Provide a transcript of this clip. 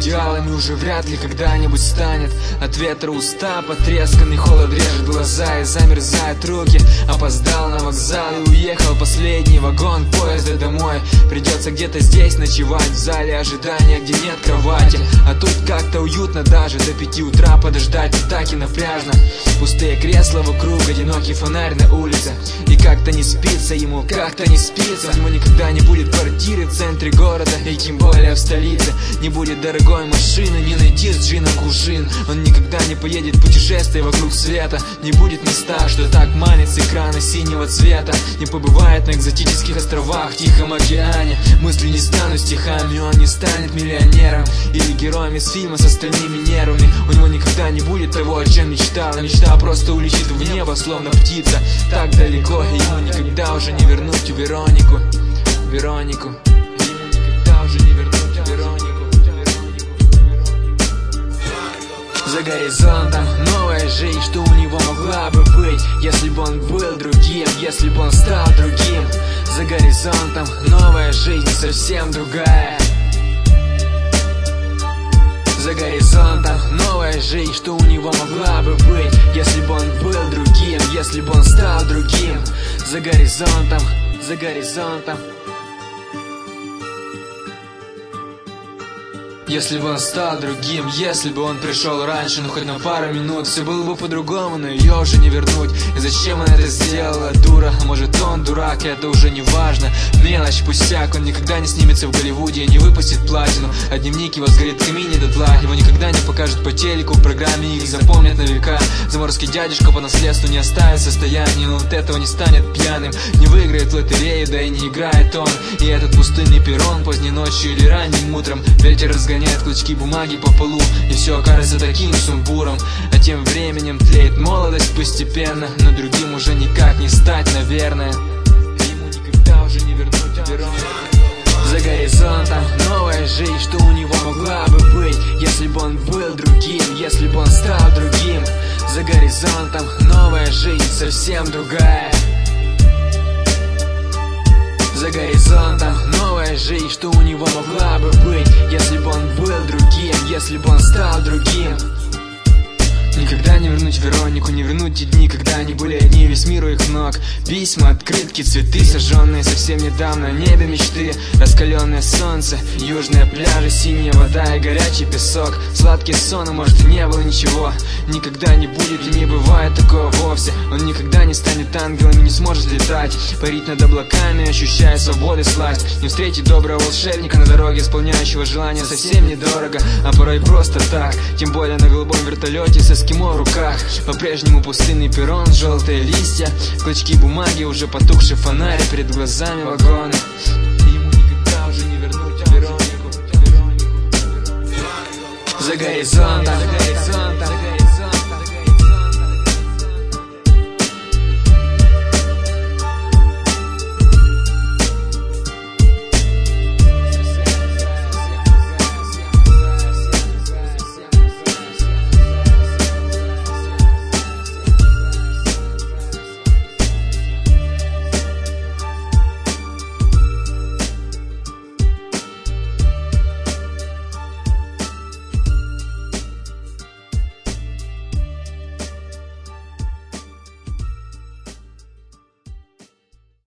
идеалами уже вряд ли когда-нибудь станет. От ветра уста потресканный, холод режет глаза и замерзают руки. Опоздал на вокзал и уехал последний вагон поезда домой. Придется где-то здесь ночевать, в зале ожидания, где нет кровати. А тут как-то уютно даже до 5 утра подождать, так и напряжно. Пустые кресла вокруг, одинокий фонарь на улице. И как-то не спится ему, как-то не спится. У него никогда не будет квартиры в центре города, и тем более в столице. Не будет дорогой машины, не найти с джином кувшин. Он никогда не поедет в путешествие вокруг света. Не будет места, что так манит с экрана синего цвета. Не побывает на экзотических островах, в Тихом океане. Мысли не станут стихами, он не станет миллионером или героем из фильма с остальными нервами. У него никогда не будет того, о чем мечтал. Мечта просто улетит в небо, словно птица, так далеко. И ему никогда уже не вернуть Веронику. Ему никогда уже не вернуть Веронику. За горизонтом новая жизнь, что у него могла бы быть, если бы он был другим, если бы он стал другим. За горизонтом новая жизнь, совсем другая. За горизонтом новая жизнь, что у него могла бы быть, если бы он был другим, если бы он стал другим. За горизонтом, за горизонтом. Если бы он стал другим, если бы он пришел раньше, ну хоть на пару минут, все было бы по-другому, но ее уже не вернуть. И зачем она это сделала, дура? Может он дурак, это уже не важно. Мелочь, пустяк, он никогда не снимется в Голливуде и не выпустит платину. А дневник его сгорит в камине дотла. Его никогда не покажут по телеку, в программе их запомнят на века. Заморский дядюшка по наследству не оставит состояние, но от этого не станет пьяным. Не выиграет в лотерею, да и не играет он. И этот пустынный перрон поздней ночью или ранним утром ветер разгоняет клочки бумаги по полу, и все кажется таким сумбуром. А тем временем тлеет молодость постепенно, но другим уже никак не стать, наверное. Ему никогда уже не вернуть Веронику. За горизонтом новая жизнь, что у него могла бы быть, если бы он был другим, если бы он стал другим. За горизонтом новая жизнь, совсем другая. За горизонтом новая жизнь, что у него могла бы быть, если бы он был другим, если бы он стал другим. Никогда не вернуть Веронику, не вернуть те дни, когда они были одни, весь мир у их ног. Письма, открытки, цветы, сожженные совсем недавно. Небе мечты, раскаленное солнце, южные пляжи, синяя вода и горячий песок. Сладкий сон, а может и не было ничего. Никогда не будет и не бывает такого вовсе. Он никогда не станет ангелом и не сможет летать, парить над облаками, ощущая свободы сласть. Не встретить доброго волшебника на дороге, исполняющего желания совсем недорого, а порой просто так. Тем более на голубом вертолете со эскимо в руках. По-прежнему пустынный перрон, желтые листья, клочки бумаги, уже потухший фонарь, перед глазами вагоны. Ему никогда уже не вернуть Веронику. За горизонтом, за горизонтом.